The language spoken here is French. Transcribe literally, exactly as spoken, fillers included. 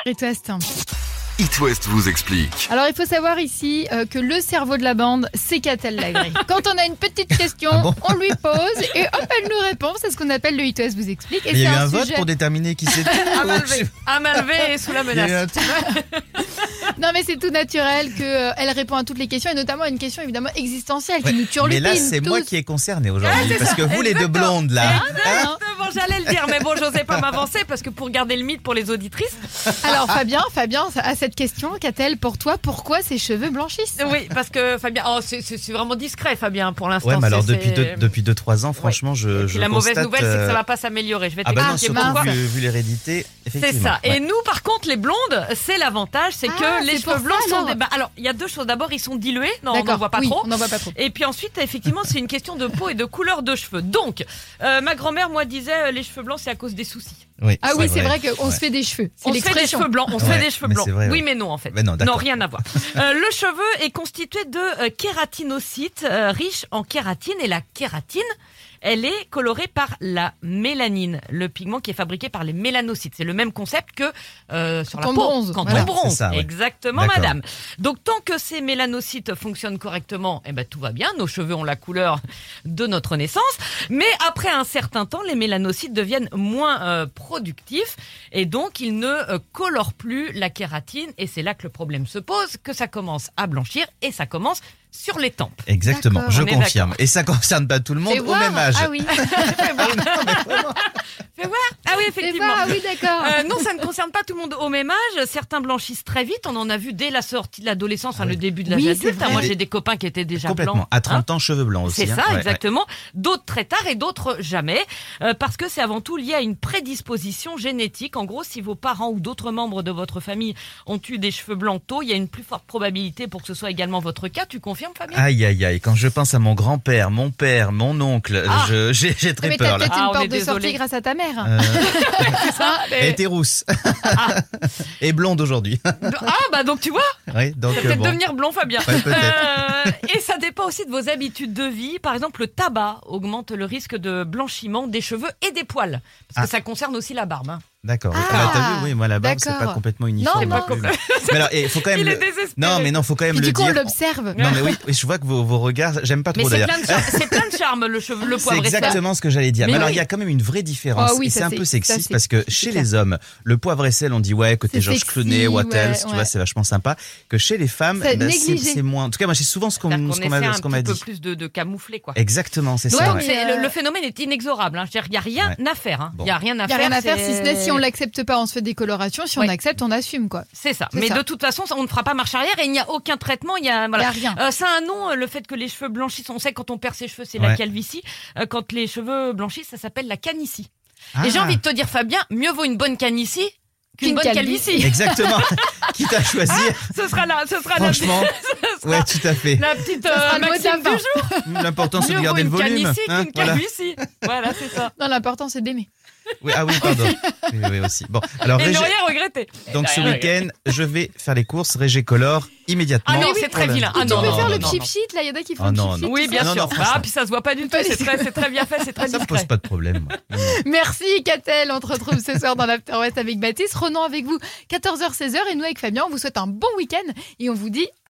It West. It West vous explique. Alors, il faut savoir ici euh, que le cerveau de la bande, c'est Catel Lagré. Quand on a une petite question, Ah bon on lui pose et hop, elle nous répond. C'est ce qu'on appelle le It West vous explique. Et Il y a c'est eu un, un vote sujet... pour déterminer qui c'était. À main levée. À main levée et sous la Il y a eu menace. un- Non, mais c'est tout naturel qu'elle répond à toutes les questions et notamment à une question évidemment existentielle qui Ouais. nous turlupine Mais là, c'est tous. moi qui est concerné aujourd'hui. c'est parce ça, que vous, les deux exactement. blondes, là. hein Exactement, j'allais le dire, mais bon, j'osais pas m'avancer parce que pour garder le mythe pour les auditrices. Alors, Fabien, Fabien, à cette question, Catel, pour toi, pourquoi ses cheveux blanchissent? Oui, parce que Fabien, oh, c'est, c'est, c'est vraiment discret, Fabien, pour l'instant. Ouais, mais alors c'est, depuis c'est- deux, depuis deux, trois ans, franchement, je, Et puis je la mauvaise constate, nouvelle, c'est que ça euh, va pas s'améliorer. Je vais Ah bah non, t'expliquer surtout pourquoi. vu, vu l'hérédité, C'est effectivement. ça. Ouais. Et nous, par contre, les blondes, c'est l'avantage, c'est Ah, que les c'est pour cheveux blancs ça, sont alors. des... bah, alors, il y a deux choses. D'abord, ils sont dilués. Non, on D'accord, n'en voit pas oui, trop. on n'en voit pas trop. Et puis ensuite, effectivement, c'est une question de peau et de couleur de cheveux. Donc, euh, ma grand-mère, moi, disait euh, les cheveux blancs, c'est à cause des soucis. Ah oui, c'est vrai qu'on Ouais. se fait des cheveux. C'est On se fait des l'expression. cheveux blancs, on se Ouais, fait des cheveux mais blancs. c'est vrai, oui, ouais. mais non, en fait. Mais non, d'accord. rien à voir. Euh, le cheveu est constitué de euh, kératinocytes euh, riches en kératine et la kératine, elle est colorée par la mélanine, le pigment qui est fabriqué par les mélanocytes. C'est le même concept que euh, sur Quand la on peau. bronze. Quand Voilà. on bronze. C'est ça, ouais. Exactement, D'accord. madame. Donc, tant que ces mélanocytes fonctionnent correctement, eh ben, tout va bien. Nos cheveux ont la couleur de notre naissance. Mais après un certain temps, les mélanocytes deviennent moins euh, productifs et donc ils ne euh, colorent plus la kératine. Et c'est là que le problème se pose, que ça commence à blanchir et ça commence sur les tempes. Exactement, D'accord. je On est confirme. Et ça concerne pas tout le monde Fais au voir. même âge. Ah oui. Fais voir. Ah oui, Fais effectivement. voir. Ah oui, d'accord. Euh, non, ça ne concerne pas tout le monde au même âge. Certains blanchissent très vite. On en a vu dès la sortie de l'adolescence, enfin, Ah oui. le début de l'âge Oui, c'est adulte. vrai. Moi, j'ai des copains qui étaient déjà Complètement. blancs. À trente Hein. ans, cheveux blancs aussi. C'est hein. ça, Ouais, ouais. exactement. D'autres très tard et d'autres jamais. Euh, parce que c'est avant tout lié à une prédisposition génétique. En gros, si vos parents ou d'autres membres de votre famille ont eu des cheveux blancs tôt, il y a une plus forte probabilité pour que ce soit également votre cas. Tu confirmes, Fabien? Aïe, aïe, aïe. Quand je pense à mon grand-père, mon père, mon oncle, Ah. je- j'ai j'ai très Mais peur t'as là. peut-être Ah, une on porte est de sortie désolé. grâce à ta mère. Euh, ça, elle était rousse. Et blonde aujourd'hui. Ah, bah donc tu vois, Oui, donc ça euh, peut peut-être bon. devenir blond, Fabien. Ouais, peut-être. Euh, et ça dépend aussi de vos habitudes de vie. Par exemple, le tabac augmente le risque de blanchiment des cheveux et des poils. Parce que Ah. ça concerne aussi la barbe. Hein. D'accord. Ah, Ah, t'as vu, oui, moi la barbe, c'est d'accord. pas complètement uniforme. Non, non non. plus. Mais alors, il faut quand même. Il est le- désespéré. Non, mais non, faut quand même Puis le du coup, on dire. l'observe. Non, mais oui, oui, je vois que vos, vos regards, j'aime pas Mais trop c'est d'ailleurs. plein, de charme, c'est plein de charme, le, cheveu, le C'est poivre et ça. exactement ce que j'allais dire. Mais Mais, alors, oui. il y a quand même une vraie différence. Ah oui, et ça, c'est un c'est- peu ça, sexiste c'est- parce que c'est chez clair. les hommes, le poivre et sel, on dit ouais, côté C'est Georges sexy, Clooney, what ouais, else, tu ouais. vois, c'est vachement sympa. Que chez les femmes, C'est bah, c'est négligé. c'est moins. En tout cas, moi, c'est souvent ce qu'on C'est-à-dire ce qu'on qu'on essaie m'a un ce qu'on m'a petit peu dit. plus de, de camoufler, quoi. Exactement, c'est Ouais, ça. Donc ouais. c'est- le, le phénomène est inexorable. Hein. Il n'y a rien Ouais. à faire. Hein. Il Bon. n'y a rien à Il n'y a faire. rien à faire, si c'est- ce n'est si on l'accepte pas, on se fait des colorations. Si on Ouais. accepte, on assume, quoi. C'est ça. C'est Mais ça. de toute façon, on ne fera pas marche arrière et il n'y a aucun traitement. Il y a, Il voilà. n'y a rien. Euh, ça a un nom, euh, le fait que les cheveux blanchissent. On sait que quand on perd ses cheveux, c'est Ouais. la calvitie. Euh, quand les cheveux blanchissent, ça s'appelle la canicie. Ah, Et j'ai envie de te dire, Fabien, mieux vaut une bonne canicie qu'une Qu'une bonne calvitie. calvitie. Exactement. Quitte à choisir. Ce sera là, ce sera Franchement, la, ce sera ouais, tout à fait. la petite Ça sera euh, le mot de la maxime du fin. jour. L'important, c'est de Mieux vaut garder le une volume. canicie hein, qu'une voilà. calvitie. Voilà, c'est ça. Non, l'important, c'est d'aimer. Oui, ah oui, pardon. Oui, oui, aussi. Bon, alors, Et ne Régé- rien regretter. donc ce Ne rien regretter. week-end, je vais faire les courses Régé Color immédiatement. Ah non, pour c'est très la- vilain. Ou Ah tu non, peux non, faire non, le non, cheap non. sheet, là, il y en a qui font Ah le non, cheap non. sheet. Oui, bien Non, sûr. non, franchement. Ah, puis ça se voit pas du tout. Pas C'est les- très, c'est très bien fait, c'est très Ça me discret. pose pas de problème. moi. Non, non. Merci, Catel. On te retrouve ce soir dans l'After West avec Baptiste. Renan avec vous, quatorze heures seize heures. Et nous, avec Fabien, on vous souhaite un bon week-end. Et on vous dit